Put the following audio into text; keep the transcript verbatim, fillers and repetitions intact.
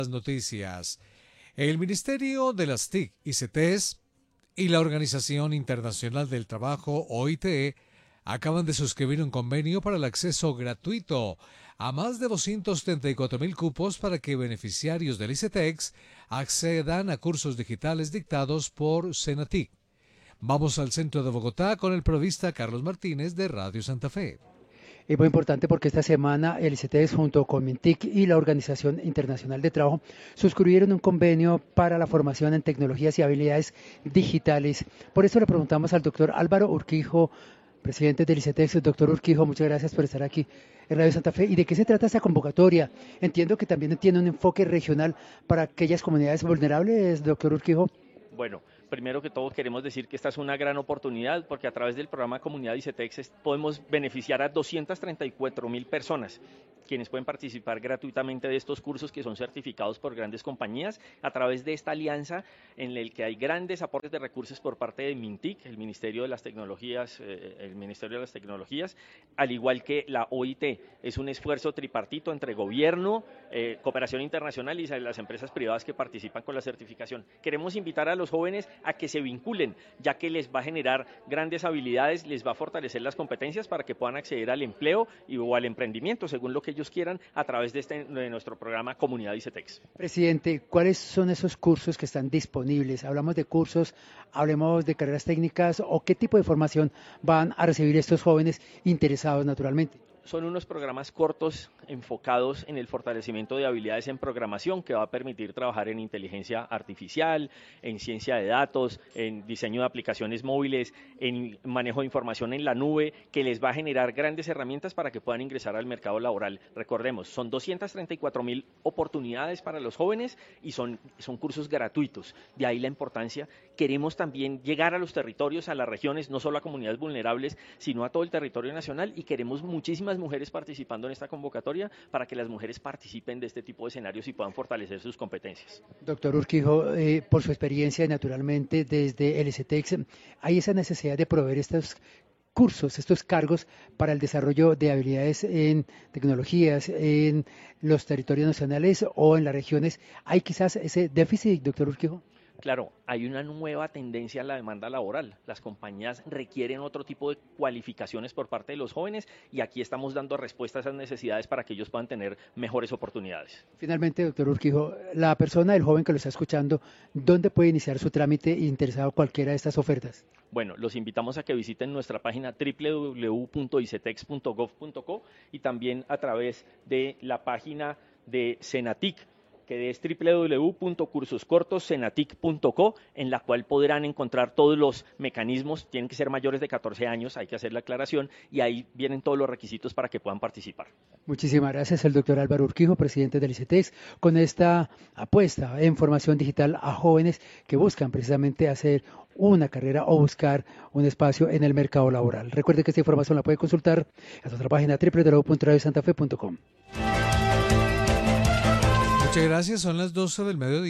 Las noticias. El Ministerio de las T I C y C E T E S y la Organización Internacional del Trabajo, O I T, acaban de suscribir un convenio para el acceso gratuito a más de doscientos treinta y cuatro mil cupos para que beneficiarios del ICETEX accedan a cursos digitales dictados por Senatic. Vamos al centro de Bogotá con el periodista Carlos Martínez de Radio Santa Fe. Es muy importante porque esta semana el ICETEX junto con Mintic y la Organización Internacional de Trabajo suscribieron un convenio para la formación en tecnologías y habilidades digitales. Por eso le preguntamos al doctor Álvaro Urquijo, presidente del ICETEX. Doctor Urquijo, muchas gracias por estar aquí en Radio Santa Fe. ¿Y de qué se trata esta convocatoria? Entiendo que también tiene un enfoque regional para aquellas comunidades vulnerables, doctor Urquijo. Bueno, primero que todo queremos decir que esta es una gran oportunidad porque a través del programa Comunidad ICETEX podemos beneficiar a doscientas treinta y cuatro mil personas, quienes pueden participar gratuitamente de estos cursos que son certificados por grandes compañías a través de esta alianza en el que hay grandes aportes de recursos por parte de Mintic, el Ministerio de las Tecnologías, eh, el Ministerio de las Tecnologías, al igual que la O I T. Es un esfuerzo tripartito entre gobierno, eh, cooperación internacional y las empresas privadas que participan con la certificación. Queremos invitar a los jóvenes a que se vinculen, ya que les va a generar grandes habilidades, les va a fortalecer las competencias para que puedan acceder al empleo y, o al emprendimiento, según lo que ellos quieran, a través de, este, de nuestro programa Comunidad ICETEX. Presidente, ¿cuáles son esos cursos que están disponibles? Hablamos de cursos, hablemos de carreras técnicas, o qué tipo de formación van a recibir estos jóvenes interesados naturalmente. Son unos programas cortos enfocados en el fortalecimiento de habilidades en programación que va a permitir trabajar en inteligencia artificial, en ciencia de datos, en diseño de aplicaciones móviles, en manejo de información en la nube, que les va a generar grandes herramientas para que puedan ingresar al mercado laboral. Recordemos, son doscientas treinta y cuatro mil oportunidades para los jóvenes y son, son cursos gratuitos. De ahí la importancia. Queremos también llegar a los territorios, a las regiones, no solo a comunidades vulnerables, sino a todo el territorio nacional, y queremos muchísimas mujeres participando en esta convocatoria para que las mujeres participen de este tipo de escenarios y puedan fortalecer sus competencias. Doctor Urquijo, eh, por su experiencia naturalmente desde el ICETEX, ¿hay esa necesidad de proveer estos cursos, estos cargos para el desarrollo de habilidades en tecnologías en los territorios nacionales o en las regiones? ¿Hay quizás ese déficit, doctor Urquijo? Claro, hay una nueva tendencia en la demanda laboral. Las compañías requieren otro tipo de cualificaciones por parte de los jóvenes y aquí estamos dando respuesta a esas necesidades para que ellos puedan tener mejores oportunidades. Finalmente, doctor Urquijo, la persona, el joven que lo está escuchando, ¿dónde puede iniciar su trámite interesado en cualquiera de estas ofertas? Bueno, los invitamos a que visiten nuestra página doble u doble u doble u punto icetex punto gov punto co y también a través de la página de Senatic, que es doble u doble u doble u punto cursos cortos senatic punto co, en la cual podrán encontrar todos los mecanismos. Tienen que ser mayores de catorce años, hay que hacer la aclaración, y ahí vienen todos los requisitos para que puedan participar. Muchísimas gracias al doctor Álvaro Urquijo, presidente del ICETEX, con esta apuesta en formación digital a jóvenes que buscan precisamente hacer una carrera o buscar un espacio en el mercado laboral. Recuerde que esta información la puede consultar en nuestra página doble u doble u doble u punto radio santa fe punto com. Muchas gracias, son las doce del mediodía.